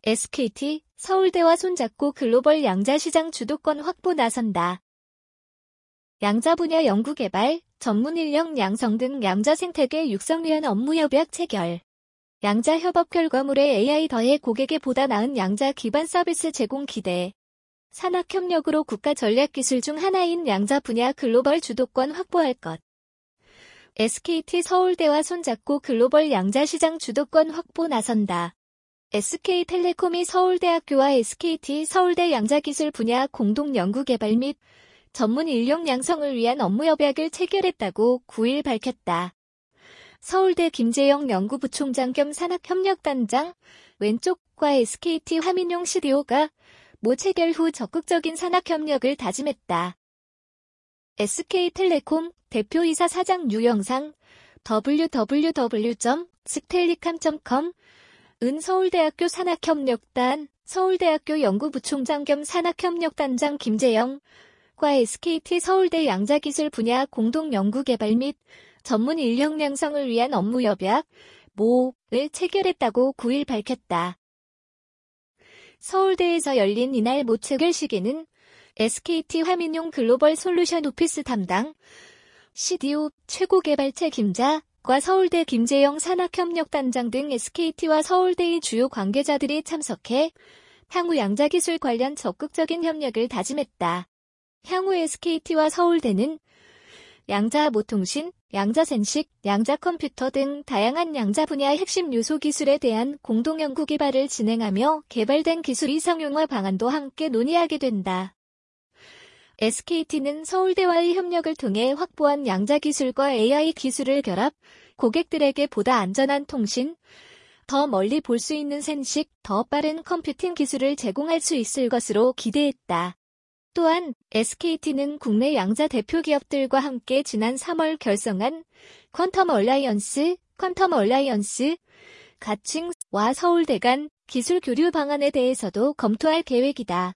SKT, 서울대와 손잡고 글로벌 양자시장 주도권 확보 나선다. 양자 분야 연구개발, 전문 인력 양성 등 양자 생태계 육성 위한 업무 협약 체결. 양자 협업 결과물에 AI 더해 고객에 보다 나은 양자 기반 서비스 제공 기대. 산학협력으로 국가 전략기술 중 하나인 양자 분야 글로벌 주도권 확보할 것. SKT 서울대와 손잡고 글로벌 양자시장 주도권 확보 나선다. SK텔레콤이 서울대학교와 SKT 서울대 양자기술 분야 공동 연구개발 및 전문 인력 양성을 위한 업무 협약을 체결했다고 9일 밝혔다. 서울대 김재영 연구부총장 겸 산학협력단장, 왼쪽과 SKT 화민용 CDO가 모 체결 후 적극적인 산학협력을 다짐했다. SK텔레콤 대표이사 사장 유영상, www.stellicam.com 은 서울대학교 산학협력단, 서울대학교 연구부총장 겸 산학협력단장 김재영과 SKT 서울대 양자기술 분야 공동 연구개발 및 전문 인력 양성을 위한 업무 협약, 모를 체결했다고 9일 밝혔다. 서울대에서 열린 이날 모 체결 시기는 SKT 화민용 글로벌 솔루션 오피스 담당 CDO 최고 개발 책임자과 서울대 김재영 산학협력단장 등 SKT와 서울대의 주요 관계자들이 참석해 향후 양자기술 관련 적극적인 협력을 다짐했다. 향후 SKT와 서울대는 양자모통신, 양자센식, 양자컴퓨터 등 다양한 양자 분야 핵심 요소 기술에 대한 공동연구 개발을 진행하며 개발된 기술 이상용화 방안도 함께 논의하게 된다. SKT는 서울대와의 협력을 통해 확보한 양자기술과 AI 기술을 결합, 고객들에게 보다 안전한 통신, 더 멀리 볼 수 있는 센식, 더 빠른 컴퓨팅 기술을 제공할 수 있을 것으로 기대했다. 또한 SKT는 국내 양자 대표 기업들과 함께 지난 3월 결성한 퀀텀 얼라이언스, 가칭와 서울대 간 기술 교류 방안에 대해서도 검토할 계획이다.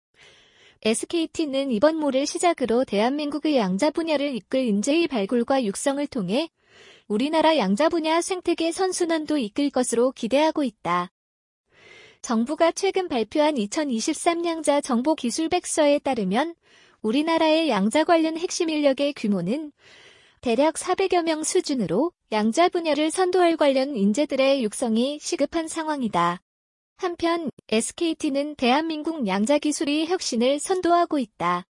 SKT는 이번 모를 시작으로 대한민국의 양자 분야를 이끌 인재의 발굴과 육성을 통해 우리나라 양자 분야 생태계 선순환도 이끌 것으로 기대하고 있다. 정부가 최근 발표한 2023 양자 정보 기술 백서에 따르면 우리나라의 양자 관련 핵심 인력의 규모는 대략 400여 명 수준으로 양자 분야를 선도할 관련 인재들의 육성이 시급한 상황이다. 한편 SKT는 대한민국 양자 기술의 혁신을 선도하고 있다.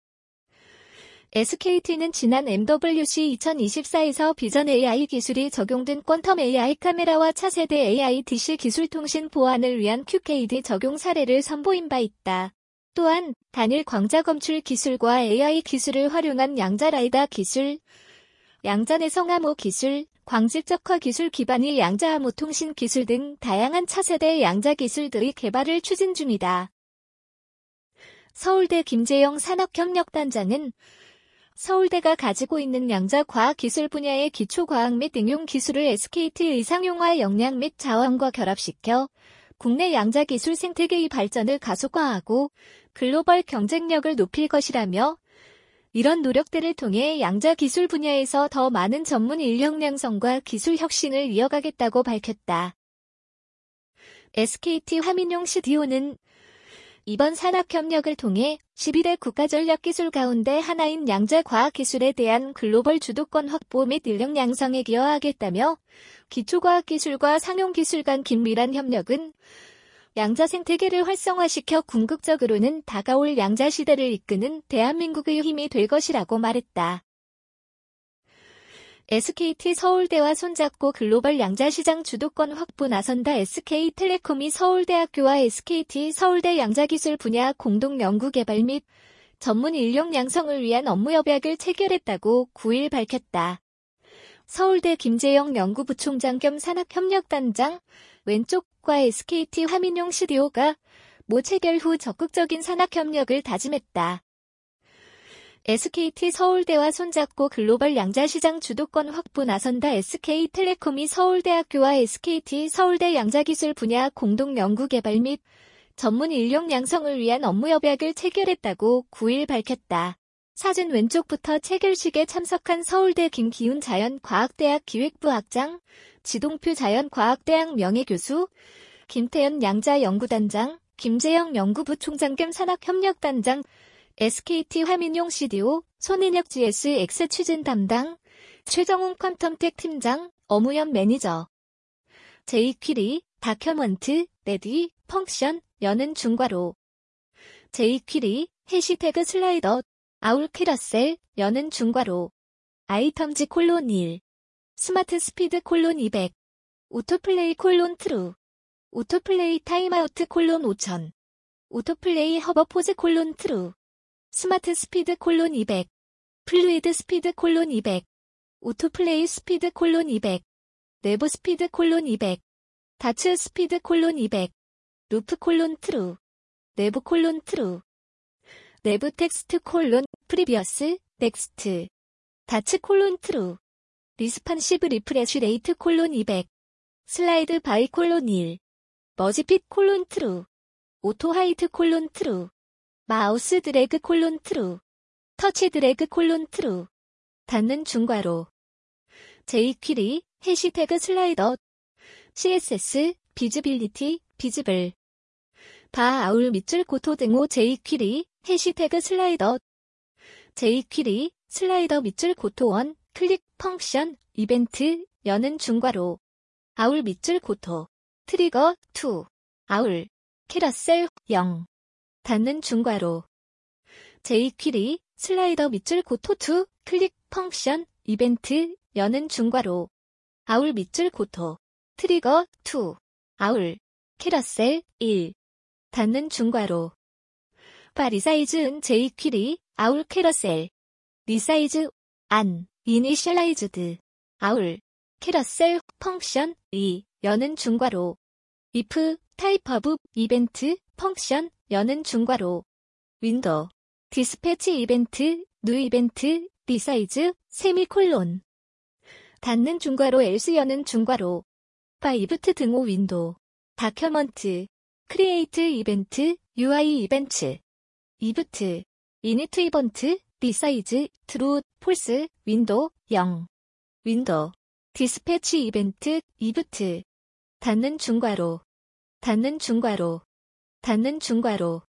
SKT는 지난 MWC 2024에서 비전 AI 기술이 적용된 퀀텀 AI 카메라와 차세대 AI DC 기술 통신 보안을 위한 QKD 적용 사례를 선보인 바 있다. 또한 단일 광자 검출 기술과 AI 기술을 활용한 양자 라이다 기술, 양자 내성 암호 기술, 광질적화 기술 기반의 양자 암호 통신 기술 등 다양한 차세대 양자 기술들의 개발을 추진 중이다. 서울대 김재영 산학협력단장은 서울대가 가지고 있는 양자 과학 기술 분야의 기초과학 및 응용 기술을 SKT의 상용화 역량 및 자원과 결합시켜 국내 양자 기술 생태계의 발전을 가속화하고 글로벌 경쟁력을 높일 것이라며 이런 노력들을 통해 양자 기술 분야에서 더 많은 전문 인력 양성과 기술 혁신을 이어가겠다고 밝혔다. SKT 화민용 CDO는 이번 산학협력을 통해 11대 국가전략기술 가운데 하나인 양자과학기술에 대한 글로벌 주도권 확보 및 인력 양성에 기여하겠다며 기초과학기술과 상용기술 간 긴밀한 협력은 양자 생태계를 활성화시켜 궁극적으로는 다가올 양자 시대를 이끄는 대한민국의 힘이 될 것이라고 말했다. SKT 서울대와 손잡고 글로벌 양자시장 주도권 확보 나선다. SK텔레콤이 서울대학교와 SKT 서울대 양자기술 분야 공동 연구개발 및 전문 인력 양성을 위한 업무 협약을 체결했다고 9일 밝혔다. 서울대 김재영 연구부총장 겸 산학협력단장, 왼쪽과 SKT 화민용 CDO가 모 체결 후 적극적인 산학협력을 다짐했다. SKT 서울대와 손잡고 글로벌 양자시장 주도권 확보 나선다. SK텔레콤이 서울대학교와 SKT 서울대 양자기술 분야 공동 연구개발 및 전문 인력 양성을 위한 업무 협약을 체결했다고 9일 밝혔다. 사진 왼쪽부터 체결식에 참석한 서울대 김기훈 자연과학대학 기획부 학장, 지동표 자연과학대학 명예교수, 김태현 양자 연구단장, 김재영 연구부총장 겸 산학협력단장, SKT 화민용 CDO, 손인혁 GSX 추진 담당, 최정훈 퀀텀텍 팀장, 엄우연 매니저. jQuery, 다큐먼트, 레디, 펑션, 여는 중괄호. jQuery, 해시태그 슬라이더, 아울 캐러셀, 여는 중괄호. 아이텀즈 콜론 1. 스마트 스피드 콜론 200. 오토플레이 콜론 트루. 오토플레이 타임아우트 콜론 5000. 오토플레이 허버포즈 콜론 트루. 스마트 스피드 콜론 200. 플루이드 스피드 콜론 200. 오토플레이 스피드 콜론 200. 내부 스피드 콜론 200. 다츠 스피드 콜론 200. 루프 콜론 트루. 내부 콜론 트루. 내부 텍스트 콜론 프리비어스 넥스트. 다츠 콜론 트루. 리스판시브 리프레쉬 레이트 콜론 200. 슬라이드 바이 콜론 1. 머지핏 콜론 트루. 오토 하이트 콜론 트루. 마우스 드래그 콜론 트루. 터치 드래그 콜론 트루. 닫는 중괄호. jQuery, 해시태그 슬라이더. CSS, 비즈빌리티, 비즈블. 바 아울 밑줄 고토 등호 jQuery, 해시태그 슬라이더. jQuery, 슬라이더 밑줄 고토 1, 클릭, 펑션, 이벤트, 여는 중괄호. 아울 밑줄 고토. 트리거, 2. 아울. 캐러셀, 0. 닫는 중괄호. jQuery, 슬라이더 밑줄 고토 2, 클릭, 펑션, 이벤트, 여는 중괄호. 아울 밑줄 고토. 트리거, 2. 아울. 캐러셀, 1. 닫는 중괄호. 바 리사이즈은 jQuery, 아울 캐러셀. 리사이즈, 안, 이니셜라이즈드. 아울. 캐러셀, 펑션, 2. 여는 중괄호. if, 타입 오브, 이벤트, 펑션, 여는 중괄호. 윈도우. 디스패치 이벤트, 뉴 이벤트, 리사이즈, 세미콜론. 닫는 중괄호 else 여는 중괄호. 바 이브트 등호 윈도우. 다큐먼트. 크리에이트 이벤트, UI 이벤트. 이브트. 이니트 이벤트, 리사이즈, 트루, 폴스, 윈도우, 0. 윈도우. 디스패치 이벤트, 이브트. 닫는 중괄호. 닫는 중괄호. 닫는 중괄호.